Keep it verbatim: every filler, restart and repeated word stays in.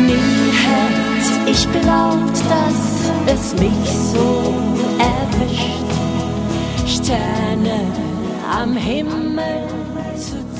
Nie hätt ich glaubt, dass es mich so erwischt. Sterne am Himmel zu